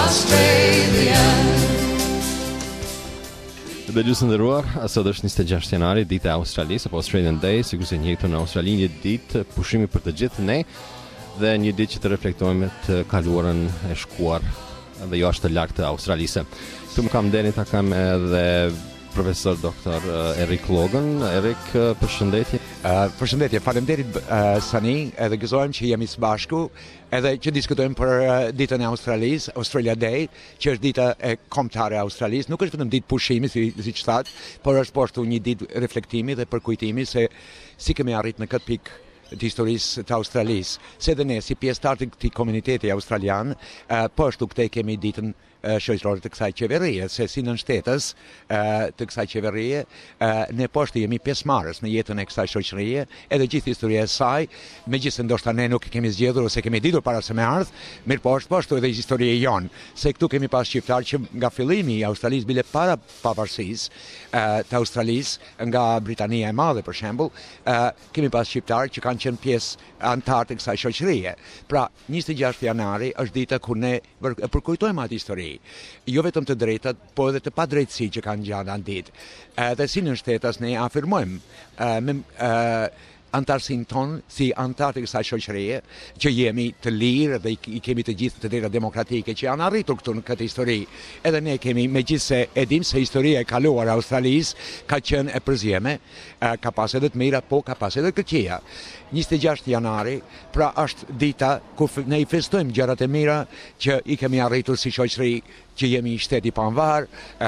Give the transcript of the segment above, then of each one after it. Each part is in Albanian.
Australia. Dhe gjysmë nderuar, sot është 26 janari, dita e Australisë, apo Australian Day, sigurisht e njëjtën në Australi, një ditë pushimi për të gjithë ne, dhe një ditë që të reflektojmë të kaluarën e shkuar dhe jo është të lartë të Australisë. Këtu më kam deni ta kam edhe profesor doktor Erik Logan. Erik, përshëndetje. Përshëndetje, faleminderit Sani, edhe gëzojmë që jemi së bashku, edhe që diskutojmë për ditën e Australisë, Australia Day, që është dita e kombëtare e Australisë. Nuk është vetëm ditë pushimi, siç thatë, por është po ashtu një ditë reflektimi dhe përkujtimi se si kemi arrit në këtë pikë të historisë të Australisë. Se dhe ne, si pjesëtar të këtij komuniteti australian, po ashtu këtej kemi ditën shoqërore të kësaj qeverie, se si nënshtetës të kësaj qeverie, ne po ashtu jemi pjesëmarrës në jetën e kësaj shoqërie, edhe gjithë historia e saj, megjithëse ndoshta ne nuk e kemi zgjedhur ose kemi ditur para se me ardh, mirë po ashtu edhe historia e jon, se këtu kemi pas shqiptar që nga fillimi i Australisë bile para pavarësisë të Australisë, nga Britania e Madhe për shembull, kemi pas shqiptar që kanë qenë pjesë antar të kësaj shoqërie. Pra, 26 janari është dita kur ne përkujtojmë atë histori. Jo vetëm të drejtat, po edhe të padrejtësi që kanë gjatë atë ditë. Dhe si nënshtetas ne afirmojmë antarësinë tonë si antar të kësaj shoqërie, që jemi të lirë dhe i kemi të gjithë të drejtat demokratike që janë arritur këtu në këtë histori. Edhe ne kemi, megjithëse e dim se historia e kaluar e Australisë ka qenë e përzjeme, ka pas edhe të mira, po ka pas edhe të këqija. 26 janari, pra është dita ku ne i festojmë gjërat e mira që i kemi arritur si shoqëri, që jemi shteti pavarur,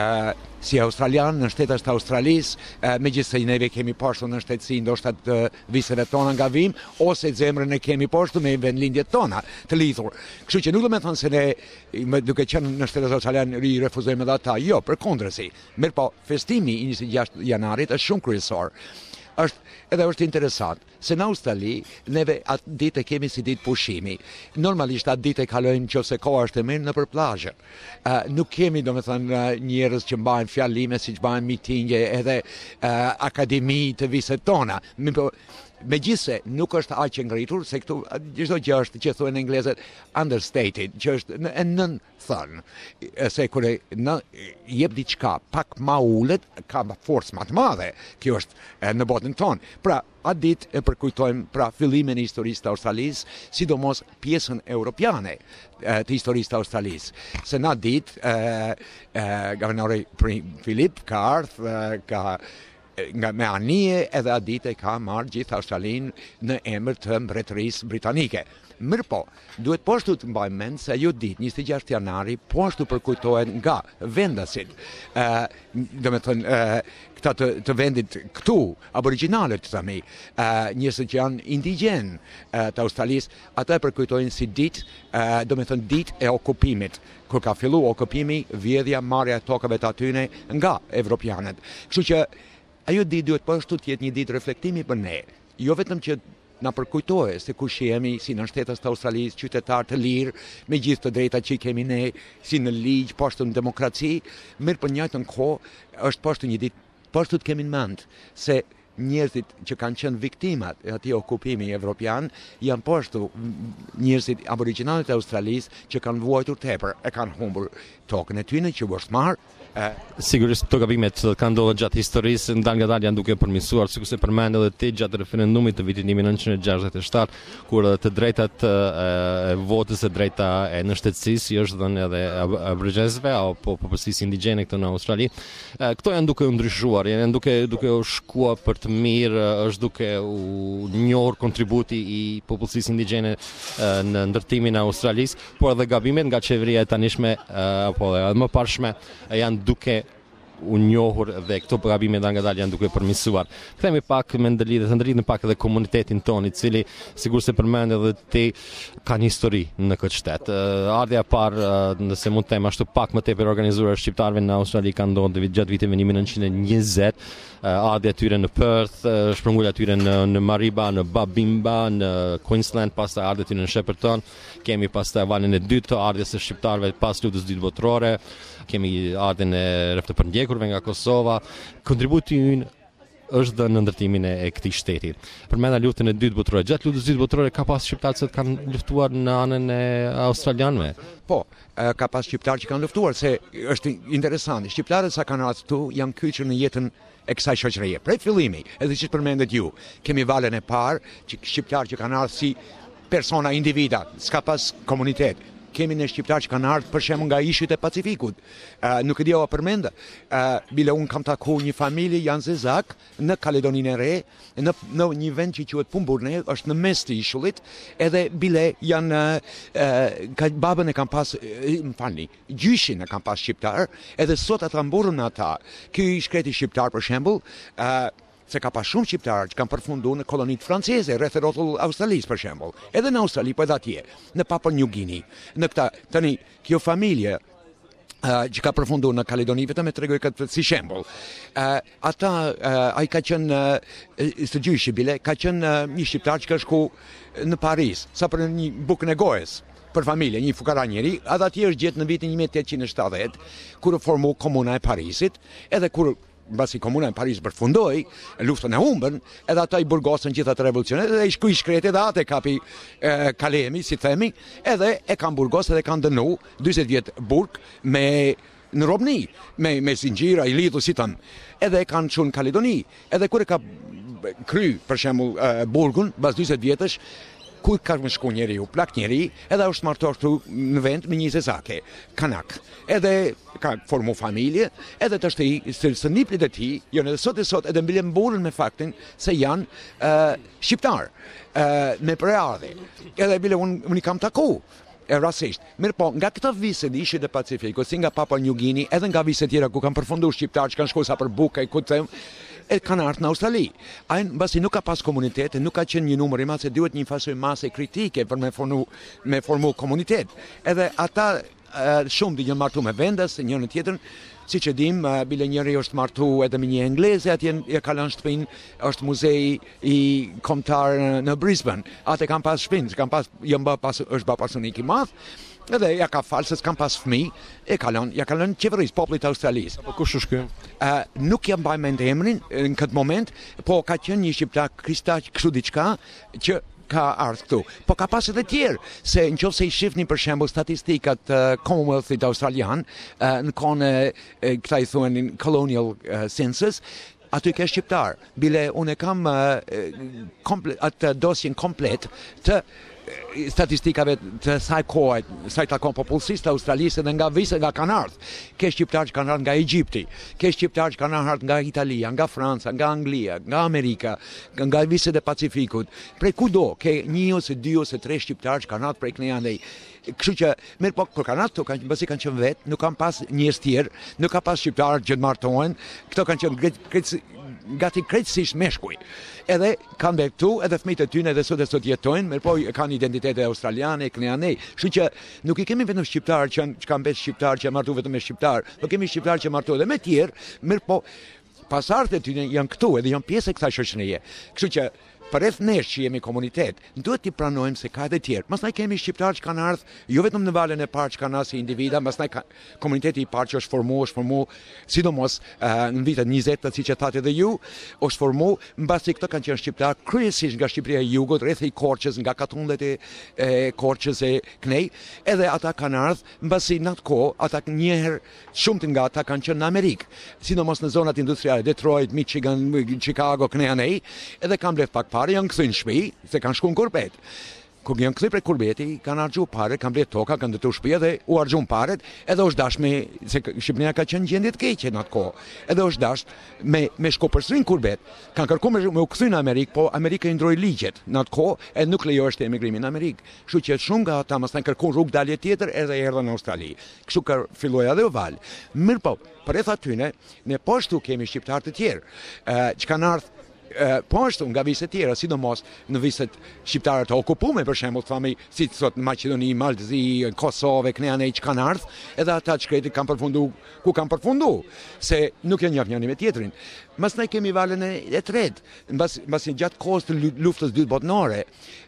si australian në shtetas të Australisë, megjithëse neve kemi poshtu në shtetësi ndoshta të viseve tona nga vim, ose zemrën e kemi poshtu me vendlindjet tona të lidhur. Kështu që nuk do me thonë se ne duke qenë në shtetas australian i refuzojmë edhe ata, jo, përkundërsi. Mirë po, festimi i 26 janarit është shumë kryesor. Është interesant se në Australi neve atë ditë kemi si ditë pushimi. Normalisht atë ditë kalojmë nëse koha është e mirë nëpër plazhe. Nuk kemi domethënë njerëz që mbajnë fjalime, siç bëjnë mitinge edhe akademi të viset tona. Megjithse nuk është aq e ngritur, se këtu çdo gjë është që thuhen anglezët understated, që është e nën thënë, se kur jep diçka pak ma ulet, ka forcë më të madhe. Kjo është në botën tonë. Pra, atë ditë e përkujtojmë pra fillimin e historisë të Australisë, sidomos pjesën europiane të historisë të Australisë. Se në atë ditë guvernori Philip ka ardhur, nga me anije edhe atë ditë ka marrë gjithë Australinë në emër të mbretërisë britanike. Mirë po, duhet po ashtu të mbajmë mend se ajo ditë, 26 janari, po ashtu përkujtohet nga vendasit, domethënë këta të vendit këtu, aborigjinale të themi, njerëz që janë indigjen të Australisë, ata e përkujtojnë si ditë, domethënë ditë e okupimit, kur ka fillu okupimi, vjedhja, marrja e tokave të atyne nga evropianët. Kështu që ajo ditë duhet po ashtu të jetë një ditë reflektimi për ne, jo vetëm që na përkujtohet se kush jemi si nënshtetas të Australisë, qytetar të lirë, me gjithë të drejtat që i kemi ne, si në ligj, po ashtu në demokraci, mirë për njëjtën kohë është po ashtu një ditë, po ashtu të kemi në mend se njerëzit që kanë qenë viktimat e atij okupimi evropian janë po ashtu njerëzit aborigjinalët e Australisë që kanë vuajtur tepër, e kanë humbur tokën e tyre që u është marrë. Sigurisht këto gabimet kanë ndodhur gjatë historisë, ndalë janë duke përmirësuar, sikurse përmend edhe ti gjatë referendumit të vitit 1967, kur të drejtat e votës e drejta e nënshtetësisë është dhënë edhe aborigjinëve apo popullsisë indigjene këtu në Australi. Këto janë duke u ndryshuar, janë duke u shkuar për të mirë, është duke u njohur kontributi i popullsisë indigjene në ndërtimin e Australisë, por edhe gabimet nga qeveria e tanishme apo edhe më parshme janë duke u njohur dhe këto gabime ngadalë janë duke përmirësuar. Kthehemi pak me ndërlidhen pak edhe komunitetin tonë, i cili sigurisht e përmend edhe ti ka një histori në këtë shtet. Ardha e parë, nëse mund të them ashtu pak më tepër organizuar shqiptarëve në Australi ka ndodhur gjatë viteve 1920. Ardha e tyre në Perth, shpërngulja e tyre në Mariba, në Babimba, në Queensland, pastaj ardha e tyre në Shepparton. Kemi pastaj valën e dytë të ardhjes së shqiptarëve pas lutjes së dytë botërore. Kemi ardhen e rreth të përndjekurve nga Kosova. Kontributi ynë është dhe në ndërtimin e këtij shteti. Përmenda luftën e dytë botërore. Gjatë luftës së dytë botërore ka pas shqiptarë që kanë luftuar në anën e australianëve. Po, ka pas shqiptarë që kanë luftuar, se është interesant. Shqiptarët sa kanë ardhur këtu janë kyçur në jetën e kësaj shoqërie. Prej fillimi, edhe siç përmendet ju, kemi valën e parë që shqiptarë që kanë ardhur si persona individa, s'ka pas komunitet. Kemi në shqiptarë që kanë ardhur për shembull nga ishujt e Pacifikut. Nuk e di a përmend. Bile un kam takuar një familje janë zezak në Kaledoninë e Re, në një vend që quhet Pumburne, është në mes të ishullit, edhe bile janë babën e kam pas, gjyshin e kam pas shqiptar, edhe sot ata mburën ata. Ky shkreti shqiptar për shembull, se ka pas shumë shqiptarë që kanë përfunduar në kolonitë franceze, rreth e rrotull Australisë për shembull. Edhe në Australi, po edhe atje, në Papua New Guinea. Në këta, tani, kjo familje që ka përfunduar në Kaledoni, vetëm e tregoj këtë si shembull. Ata, ai ka qenë së gjyshi bile, ka qenë një shqiptar që ka shku në Paris, sa për një bukën e gojës për familje, një fukara njeri, edhe atje është gjetë në vitin 1870, kur u formu Komuna e Parisit, edhe kur mbasi Komuna e Paris përfundoi luftën e humbën, edhe ata i burgosën gjithë atë revolucion, edhe i shkruaj shkretë edhe atë kapi kalemi, si themi, edhe e kanë burgosë edhe kanë dënu 40 vjet burg në robni, me zinxhira i lidhur si thon. Edhe e kanë çuar në Kaledoni, edhe kur e ka kry për shembull burgun pas 40 vjetësh, ku ka më shku njeriu, plak njeri, edhe është martuar këtu në vend me një zezake, kanak. Edhe ka formu familje, edhe të është së niplit e ti, janë edhe sot edhe mbile mburën me faktin se janë shqiptar, me preardhje. Edhe bile unë i kam taku, rasisht. Mirë po, nga këta vise në ishit e Pacifiku, si nga Papua New Guinea, edhe nga vise tjera ku kanë përfunduar shqiptar që kanë shku sa për buka i ku të them, e kanë ardhur në Australi. Ai mbasi nuk ka pas komunitet, nuk ka qenë një numër i madh se duhet një fasoj mase kritike për me formu komunitet. Edhe ata shumë di janë martu me vendas, njëri në tjetrën, siç e dim, bile njëri është martu edhe me një angleze, atje e ka lënë shtëpinë, është muzei i kombëtar në Brisbane. Atë kanë pas shtëpinë, është bë pasunik i madh. Edhe ja ka falë se s'kam pas fëmijë, ja ka lënë qeverisë, popullit australisë. Po kush është ky? Nuk jam mbaj mend emrin në këtë moment, po ka qenë një shqiptar Kristaq kështu diçka që ka ardhur këtu. Po ka pas edhe tjerë, se nëse i shihni për shembull statistikat Commonwealthit australian, në kohën e këta i thuanin colonial census, aty ka shqiptar. Bile unë kam atë dosjen komplet të statistikave të saj kohe, sa i takon popullsisë të Australisë dhe nga vise nga kanë ardhur. Ke shqiptarë që kanë ardhur nga Egjipti, ke shqiptarë që kanë ardhur nga Italia, nga Franca, nga Anglia, nga Amerika, nga viset e Pacifikut. Prej kudo, ke 1 ose 2 ose 3 shqiptarë që kanë ardhur prej këne andej. Kështu që, mirë po, kur kanë ardhur këtu, mbasi kanë qenë vetë, nuk kanë pas njerëz tjerë, nuk ka pas shqiptarë që të martohen, këto kanë qenë gati krejtësisht meshkuj. Edhe kanë bërë këtu, edhe fëmijët e tyre edhe sot jetojnë, mirë po kanë identitete australiane, këneane. Kështu që nuk i kemi vetëm shqiptarë që kanë bërë shqiptarë që martu vetëm me shqiptarë, po kemi shqiptarë që martu edhe me tjerë, mirë po pasardhët e tyre janë këtu edhe janë pjesë e kësaj shoqërie. Kështu që përreth nesh që jemi komunitet, duhet t'i pranojmë se ka edhe tjerë. Mastaj kemi shqiptarë që kanë ardhur, jo vetëm në valën e parë që kanë ardhur si individa, mastaj komuniteti i parë që është formu, sidomos në vitet 20, siç e thatë edhe ju, është formu, mbasi këto kanë qenë shqiptarë kryesisht nga Shqipëria e Jugut, rreth i Korçës, nga katundet e Korçës e Knej, edhe ata kanë ardhur, mbasi në atë kohë, ata njëherë shumë nga ata kanë qenë në Amerikë, sidomos në zonat industriale, Detroit, Michigan, Chicago, Knej, edhe kanë blerë pak pare, janë këthy në shpi, se kanë shku në kurbet. Kur janë këthy prej kurbeti, kanë argju pare, kanë blet toka, kanë dëtu shpi edhe u argju në paret, edhe është dash me, se Shqipënia ka qenë gjendit keqe në atë kohë, edhe është dash me shko përsëri në kurbet. Kanë kërku me u këthy në Amerikë, po Amerika i ndroj ligjet në atë kohë, edhe nuk lejo është emigrimi në Amerikë. Kështu që shumë nga ata mas kanë kërku rrugë dalje tjetër edhe erdhën në Australi. Kështu ka filloi edhe u val. Mirë po, përreth atyne, ne po ashtu kemi shqiptar të tjerë, që kanë ardhur po ashtu nga viset tjera, sidomos në viset shqiptare të okupume, për shembull, thami, si sot në Maqedoni, Maldzi, Kosovë, këne që kanë ardhur, edhe ata shkreti kanë përfundu, ku kanë përfundu, se nuk janë njëf njëri me tjetrin. Mastaj kemi valën e tretë, mbasi gjatë kohës të luftës dytë botërore,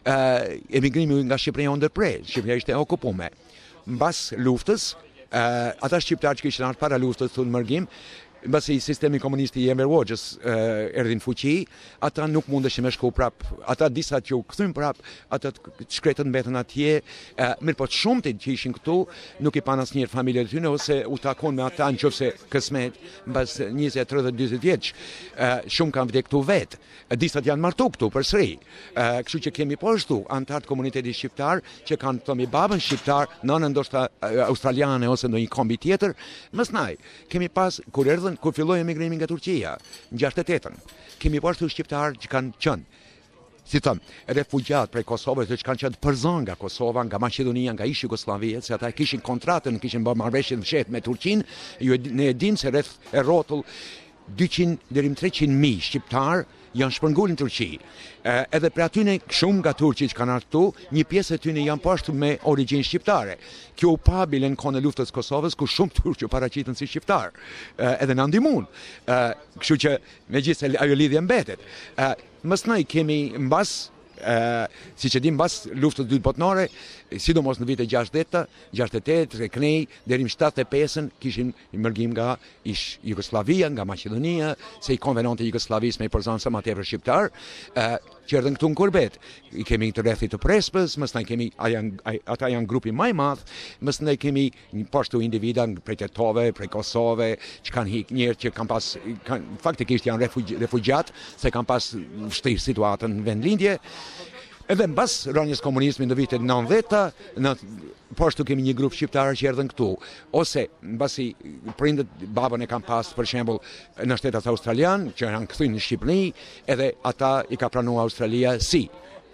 emigrimi nga Shqipëria u ndërprer, Shqipëria ishte okupume. Mbas luftës, ata shqiptarë që kishin ardhur para luftës në mërgim, mbasi sistemi komunist I Enver Hoxhës erdhi në fuqi, ata nuk mundeshin me shku prap, ata disa që u kthyn prap, ata shkretën mbetën atje, mirë po shumtit që ishin këtu nuk I pan asnjëherë familjet e tyre ose u takon me ata nëse kismet mbas 20, 30, 40 vjeç. Shumë kanë vdekur këtu vetë. Disat janë martu këtu përsëri. Kështu që kemi po ashtu antar të komunitetit shqiptar që kanë thomi babën shqiptar, nënën ndoshta australiane ose ndonjë kombi tjetër. Mësnaj, kemi pas kur filloi emigrimi nga Turqia në 68-ën. Kemi po ashtu shqiptar që kanë qenë si thëmë, refugjat prej Kosovës që kanë qenë përzon nga Kosova, nga Maqedonia, nga ish Jugosllavia, se ata kishin kontratën, kishin bërë marrëveshje në fshet me Turqinë, ne e dimë se rreth e rrotull 200 deri në 300.000 shqiptar janë shpërngulur në Turqi. Edhe për atyne shumë nga turqit që kanë ardhur këtu, një pjesë e tyre janë pashtu me origjinë shqiptare. Kjo u pa bile në kohën e luftës Kosovës ku shumë turq u paraqiten si shqiptar. Edhe na ndihmuan. Kështu që megjithëse ajo lidhje mbetet. Mësnai kemi mbas siç e dim mbas luftës së dytë botërore, sidomos në vitet 60, 68, Knej deri në 75-ën kishin mërgim nga ish Jugosllavia, nga Maqedonia, se I konvenonte Jugosllavisë me përzon sa më tepër shqiptar, që erdhën këtu në Kurbet. I kemi të rrethit të Prespës, mësnai kemi ata janë grupi më I madh, mësnai kemi poshtu individa prej Tetove, prej Kosove, që kanë hik njerëz që kanë pas faktikisht janë refugjat, se kanë pas vështirë situatën në vendlindje. Edhe mbas rënies komunizmit në vitet 90, po ashtu kemi një grup shqiptarë që erdhën këtu, ose mbasi prindët babën e kanë pas për shembull në shtetet australian, që janë kthyer në Shqipëri, edhe ata I ka pranuar Australia si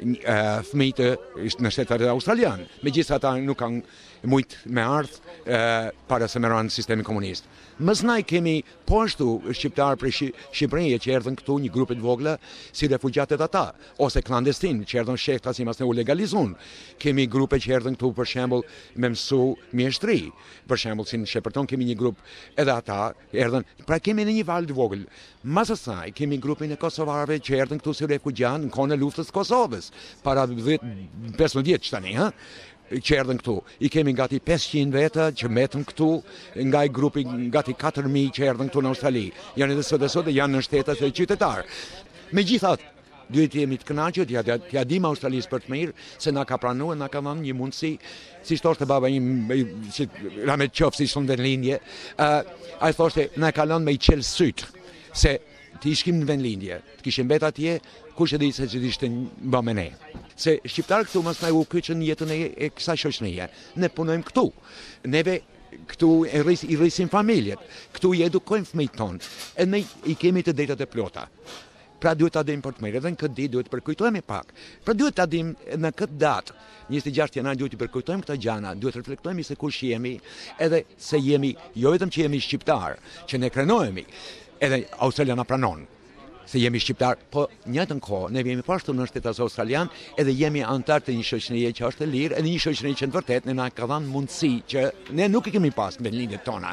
fëmijë në shtetet australian. Megjithëse ata nuk kanë mujt me ardh para se me ranë sistemi komunist. Mësnaj kemi po ashtu shqiptarë prej Shqipërisë që erdhën këtu një grupe të vogla si refugjatët ata, ose klandestin që erdhën shehta si mas ne u legalizun. Kemi grupe që erdhën këtu për shembull me mësu mjeshtri. Për shembull si në Shepërton kemi një grup edhe ata erdhën. Pra kemi në një valë të vogël. Mas asaj kemi grupin e kosovarëve që erdhën këtu si refugjanë në kohën e luftës së Kosovës, para 15 vjeç tani, që erdhën këtu. I kemi gati 500 veta që metën këtu, nga I grupi gati 4.000 që erdhën këtu në Australi. Janë edhe sot janë në shtetet e qytetarë. Megjithatë, duhet jemi të kënaqur, t'ja dim Australisë për të mirë, se na ka pranuar, na ka dhënë një mundësi, si thoshte baba im, si Ramet Qof, si shumë vendlindje, ai thoshte na ka lënë me I qel syt, se të ishkim në vendlindje, të kishim mbet atje, kush e di se që ishte bë me ne. Se shqiptarë këtu mos na u kyçën jetën e kësaj shoqërie. Ne punojmë këtu. Neve këtu I rrisim familjet, këtu I edukojmë fëmijët tonë, e ne I kemi të drejtat e plota. Pra duhet ta dim për të mirë, edhe në këtë ditë duhet të përkujtojmë pak. Pra duhet ta dim në këtë datë, 26 janar duhet të përkujtojmë këta gjëra, duhet të reflektojmë se kush jemi, edhe se jemi jo vetëm që jemi shqiptar, që ne krenohemi, edhe Australia na pranon. Se jemi shqiptar, po njëjtën kohë ne jemi pashtu në shtetin australian, edhe jemi antar të një shoqërie që është e lirë, edhe një shoqëri që në vërtet ne na ka dhënë mundësi që ne nuk I kemi pas në vendlindjet tona.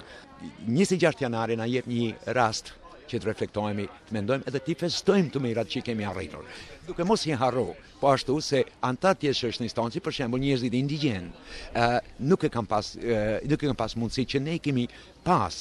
26 janari na jep një rast që të reflektojmë, të mendojmë edhe të festojmë të mirat që kemi arritur. Duke mos I harru, po ashtu se antar të shoqërisë tonë, për shembull njerëzit indigjen, nuk e kanë pas mundësi që ne kemi pas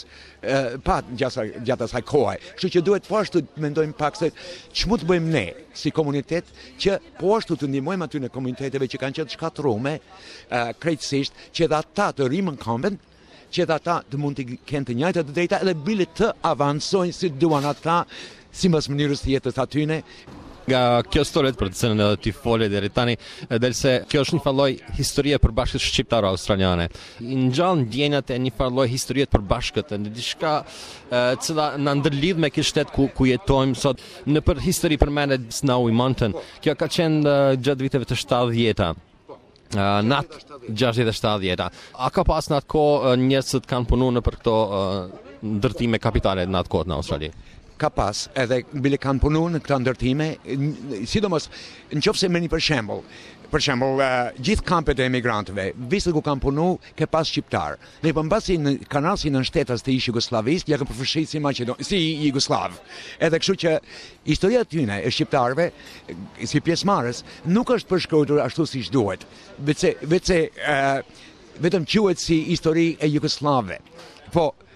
gjatë asaj kohe. Kështu që duhet po ashtu të mendojmë pak se ç'mund të bëjmë ne si komunitet që po ashtu të ndihmojmë aty në komuniteteve që kanë qenë të shkatërruar, krejtësisht që edhe ata të rimënkomben, që edhe ata të mund të kenë të njëjtat të drejta edhe bile të avancojnë si duan ata, sipas mënyrës të jetës atyne. Nga kjo storet për të cilën edhe ti fole deri tani, del se kjo është një farë historie e përbashkët shqiptare australiane. Ngjall ndjenjat e një farë historie të përbashkët, në diçka cila na ndërlidh me këtë shtet ku jetojmë sot. Në për histori përmendet Snowy Mountain. Kjo ka qenë gjatë viteve të 70-ta. Natë 60-70-ta. A ka pas në atë kohë njerëz që kanë punuar në për këto ndërtime kapitale në atë kohë në Australi? Ka pas, edhe bile kanë punu në këta ndërtime, sidomos nëse merrni për shembull, gjithë kampet e emigrantëve, visë ku kanë punu, ke pas shqiptar. Dhe përmbasi kanë ardhur në shtetet të ish Jugosllavisë, ja kanë përfshirë si Jugoslav. Edhe kështu që historia e tyre e shqiptarëve si pjesëmarrës nuk është përshkruar ashtu siç duhet. Vetëm quhet si histori e Jugosllavëve. Po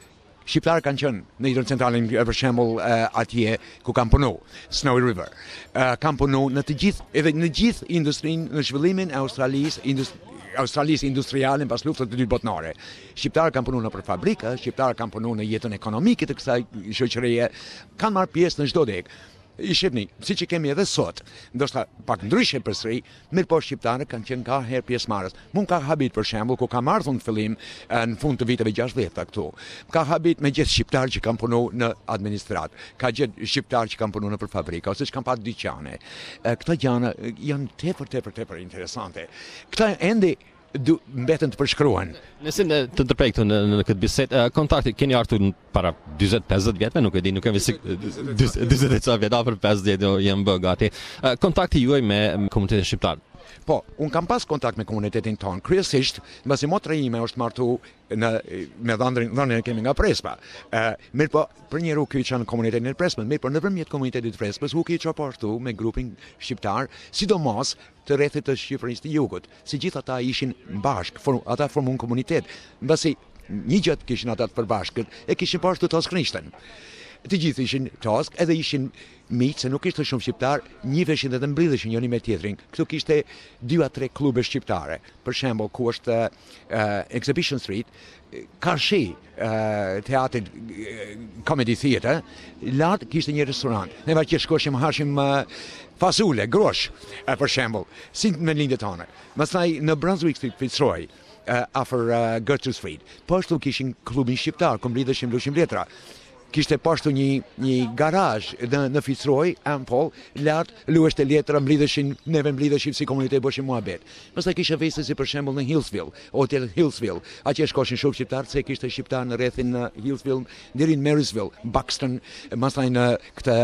shqiptarë kanë qenë në hidrocentralin për shembull atje ku kanë punu, Snowy River. Kanë punu në të gjithë, edhe në gjithë industrinë, në zhvillimin e Australisë industriale pas luftës së dytë botërore. Shqiptarë kanë punuar për fabrika, shqiptarë kanë punuar në jetën ekonomike të kësaj shoqërie, kanë marrë pjesë në çdo deg. I shihni, siç e kemi edhe sot, ndoshta pak ndryshe përsëri, mirë po shqiptarët kanë qenë ka herë pjesëmarrës. Mund ka habit për shembull ku kam ardhur në fillim në fund të viteve 60 këtu. Ka habit me gjithë shqiptarë që kanë punuar në administratë, ka gjithë shqiptarë që kanë punuar në fabrika ose që kanë pasur dyqane. Këto gjëra janë tepër interesante. Këta ende mbeten të përshkruan. Nëse të ndërprej këtu në këtë bisedë, kontakti keni ardhur para 40-50 vjetëve, nuk e di, nuk kemi 40 vjet, afër 50 jam bë gati. Kontakti juaj me komunitetin shqiptar. Po, unë kam pas kontakt me komunitetin tonë, kryesisht, mbasi motra ime është martu me dhënien e kemi nga Prespa. Mirë po, për njerë u kyqa në komunitetin e Prespës, mirë po nëpërmjet komunitetit Prespës, u kyqa poshtu me grupin shqiptar, sidomos të rrethit të Shqipërisë të Jugut. Si gjithë ata ishin bashk, ata formuan komunitet, mbasi një gjë kishin ata të përbashkët, e kishin poshtu Tosk Krishten. Të gjithë ishin Tosk, edhe ishin miq, se nuk ishte shumë shqiptar, njiheshin dhe mblidheshin njëri me tjetrin. Këtu kishte 2-3 klube shqiptare. Për shembull, ku është Exhibition Street, Karshi, teatri Comedy Theatre, lart kishte një restorant. Neva që shkoshim hashim fasule, grosh, për shembull, si me lindët tona. Pastaj në Brunswick Street, Fitzroy, afër Gertrude Street. Po ashtu kishin klubin shqiptar, ku mblidheshim lushim letra. Kishte poshtu një garazh në Fitzroy, Ampol, lart lueshte letra, neve mblidheshim si komunitet, bëshim muhabet. Pastaj kishte feste si për shembull në Hillsville, Hotel Hillsville. Atje shkoshin shumë shqiptar, se kishte shqiptar në rrethin në Hillsville, deri në Marysville, Buxton, pastaj në këtë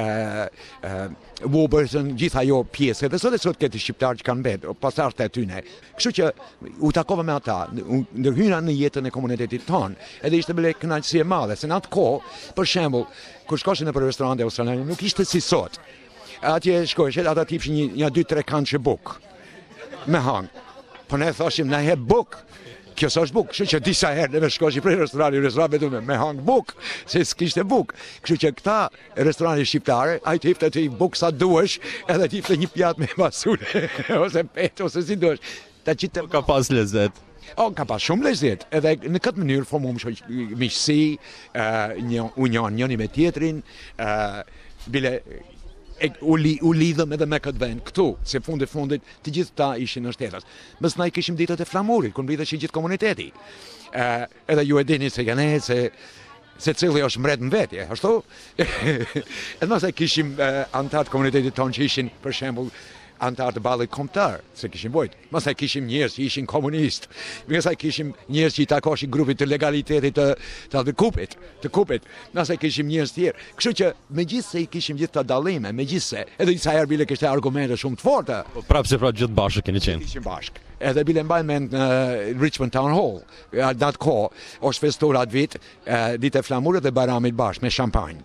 Warburton, gjithë ajo pjesë. Dhe sot këtë shqiptar që kanë mbet, pasardhët e tyre. Kështu që u takova me ata, ndërhyra në jetën e komunitetit tonë, edhe ishte bile kënaqësi e madhe, se në atë kohë, për shembull, kur shkoshin në restorante australiane, nuk ishte si sot. Atje shkoshin, ata tipshin një 2-3 kançe buk me hang. Po ne thoshim na he buk. Kjo s'është buk, kështu që disa herë neve shkoshim prej restorant vetëm me hang buk, se s'kishte buk. Kështu që këta restorante shqiptare, ai tifte ti buk sa duhesh, edhe tifte një pjatë me fasule ose petë ose si duhesh. Ta qitë ka pas lezet. Ka pas shumë lezet, edhe në këtë mënyrë formum miqësi, një union njëri me tjetrin, bile u lidhëm edhe me këtë vend këtu, se fundit të gjithë ta ishin në shtetas. Mës na i kishim ditët e flamurit, ku mblidheshin gjithë komuniteti. Edhe ju e dini se janë se cili është mbret në vetje, ashtu? Edhe mësaj kishim antarë të komunitetit tonë që ishin, për shembull, antarë të ballit kombëtar, se kishim bojt. Mësaj kishim njerëz që ishin komunist. Mësaj kishim njerëz që i takoshin grupit të legalitetit të kupit. Mësaj kishim njerëz tjerë. Kështu që megjithse i kishim gjithë të dallime, megjithse edhe disa herë bile kishte argumente shumë të forta. Po prapë se gjithë bashkë keni qenë. Kishim bashkë. Edhe bile mbaj mend në Richmond Town Hall. Atë kohë është festuar atë vit ditë e flamurit dhe Bajramit bashkë me shampanjë.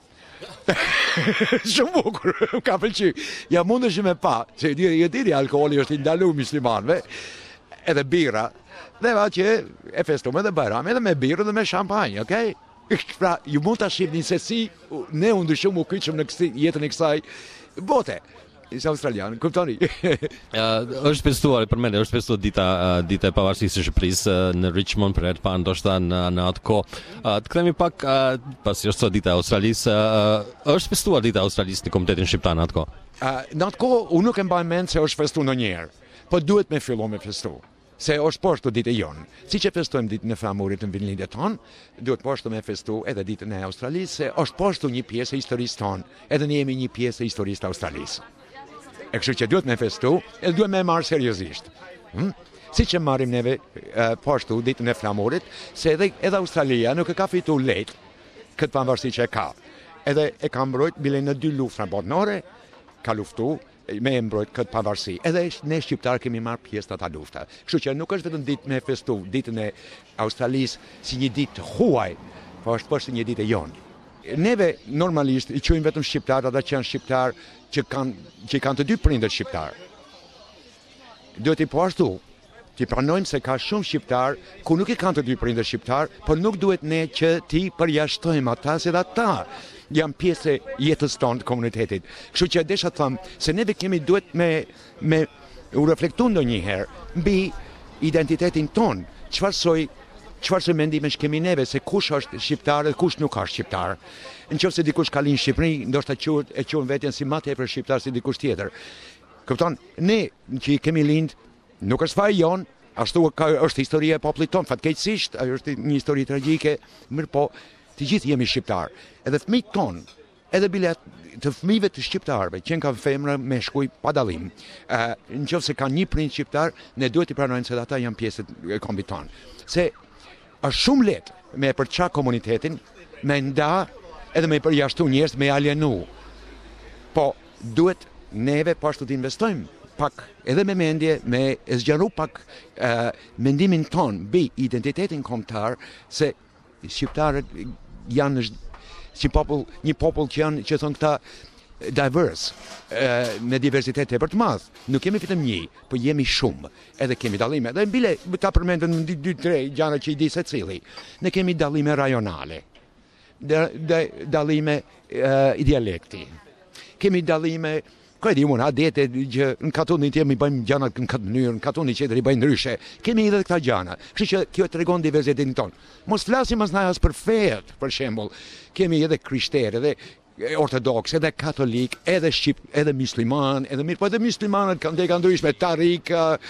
Shumë bukur, ka pëlqy. Ja mundeshim me pa, se ju dini alkooli është i ndaluar muslimanëve, edhe birra, dhe atje e festuam edhe Bajram, edhe me birrë dhe me shampanjë, okay? Pra, ju mund ta shihni se si ne u ndryshum u kyçëm në jetën e kësaj bote. Isë australian, kuptoni. Është festuar, përmendë, është festuar dita e pavarësisë së Shqipërisë në Richmond për herë të parë, ndoshta në atë kohë. Të kthehemi pak pasi është sot dita e Australisë, është festuar dita e Australisë në komunitetin shqiptar në atë kohë. Në atë kohë unë nuk e mbaj mend se është festuar ndonjëherë, po duhet me fillu me festu. Se është poshtu ditë e jonë. Si që festojmë ditën e flamurit në vinlindjet tonë, duhet poshtu me festu edhe ditën e Australisë, se është poshtu një pjesë e historisë tonë, edhe ne jemi një pjesë e historisë të Australisë. E kështu që duhet me festu, e duhet me marrë seriozisht. Si që marrim neve poshtu ditën e flamurit, se edhe Australia nuk e ka fitu lehtë këtë pavarësi që e ka. Edhe e ka mbrojt bile në 2 luftra botërore, ka luftu me mbrojt këtë pavarësi. Edhe ne shqiptarë kemi marrë pjesë të ata lufta. Kështu që nuk është vetëm ditë me festu ditën e Australisë si një ditë huaj, po është poshtë një ditë e jonë. Neve normalisht i quajmë vetëm shqiptar, ata që janë shqiptar që kanë të 2 prindër shqiptar. Duhet i po ashtu Ti pranojmë se ka shumë shqiptar ku nuk I kanë të dy prindër shqiptar, por nuk duhet ne që ti përjashtojmë ata se ata janë pjesë e jetës tonë të komunitetit. Kështu që desha të them se neve kemi duhet me u reflektu ndonjëherë mbi identitetin ton, çfarë mendimesh kemi neve se kush është shqiptar dhe kush nuk është shqiptar. Nëse dikush ka lind në Shqipëri, ndoshta quhen veten si më tepër shqiptar se dikush tjetër. Kupton? Ne që kemi lind nuk është fare jon, ashtu është historia e popullit ton, fatkeqësisht, ajo është një histori tragjike, mirë po, të gjithë jemi shqiptar. Edhe fëmijët ton, edhe bilet të fëmijëve të shqiptarëve që kanë femra meshkuj pa dallim. Nëse kanë një prind shqiptar, ne duhet të pranojmë se ata janë pjesë e kombit ton. Se është shumë lehtë me përça komunitetin, me nda edhe me përjashtu njerëz, me alienu. Po duhet neve pashtu të investojmë pak edhe me mendje, me zgjaru pak mendimin ton mbi identitetin kombëtar, se shqiptarët janë si një popull që thonë këta diverse, me diversitet e për të madh. Nuk kemi vetëm një, po jemi shumë, edhe kemi dallime. Dhe mbile ta përmendën 2-3 gjëra që I di secili. Ne kemi dallime rajonale, dallime I dialekti. Kemi dallime adete që në katunit jemi bëjmë gjanat në këtë mënyrë, në katunit qetër I bëjmë ndryshe. Kemi edhe këta gjana. Kështu që kjo tregon diversitetin ton. Mos flasim as as për feet, për shembull. Kemi edhe krishterë, edhe ortodoks, edhe katolik, edhe shqip, edhe musliman, edhe mirë, po edhe muslimanët kanë ndryshme, tarik,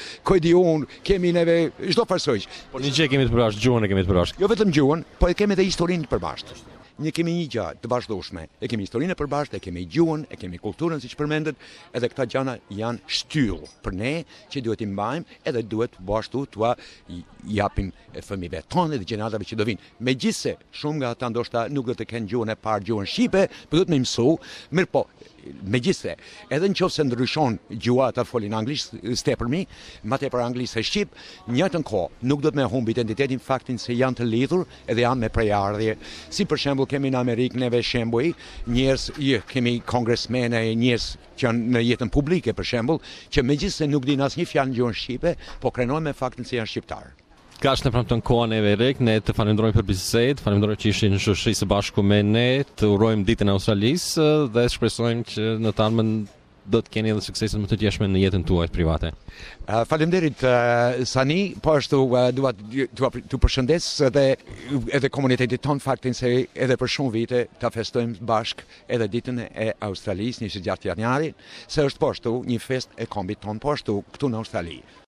kemi neve çdo farsoj. Po një gjë kemi të përbashkët, gjuhën e kemi të përbashkët. Jo vetëm gjuhën, po e kemi edhe historinë të përbashkët. Ne kemi një gjë të vazhdueshme. E kemi historinë e përbashkët, e kemi gjuhën, e kemi kulturën siç përmendet, edhe këta gjëra janë shtyll për ne që duhet I mbajmë edhe duhet ashtu t'ua japim fëmijëve tonë dhe gjeneratave që do vinë. Megjithse shumë nga ata ndoshta nuk do të kenë gjuhën e parë, gjuhën shqipe, por do të më mësu, mirë po. Megjithse, edhe nëse ndryshon gjuha ata folin anglisht tepërmi, më tepër anglisht se shqip, në njëjtën kohë nuk do të më humbi identitetin, faktin se janë të lidhur edhe janë me prejardhje. Si për shembull kemi në Amerikë neve shembuj, njerëz kemi kongresmenë, njerëz që janë në jetën publike për shembull, që megjithse nuk dinë asnjë fjalë në gjuhën shqipe, po krenojnë me faktin se janë shqiptar. Kaq në pranë kohën e Erik, ne të falenderojmë për bisedë, falenderoj që ishin në shoqëri së bashku me ne, të urojmë ditën e Australisë dhe shpresojmë që në të ardhmen do të keni edhe suksese më të tjeshme në jetën tuaj private. Faleminderit Sani, po ashtu dua t'u përshëndes edhe komunitetin ton, faktin se edhe për shumë vite ta festojmë bashk edhe ditën e Australisë, 26 janari, se është po ashtu një fest e kombit ton, po ashtu këtu në Australi.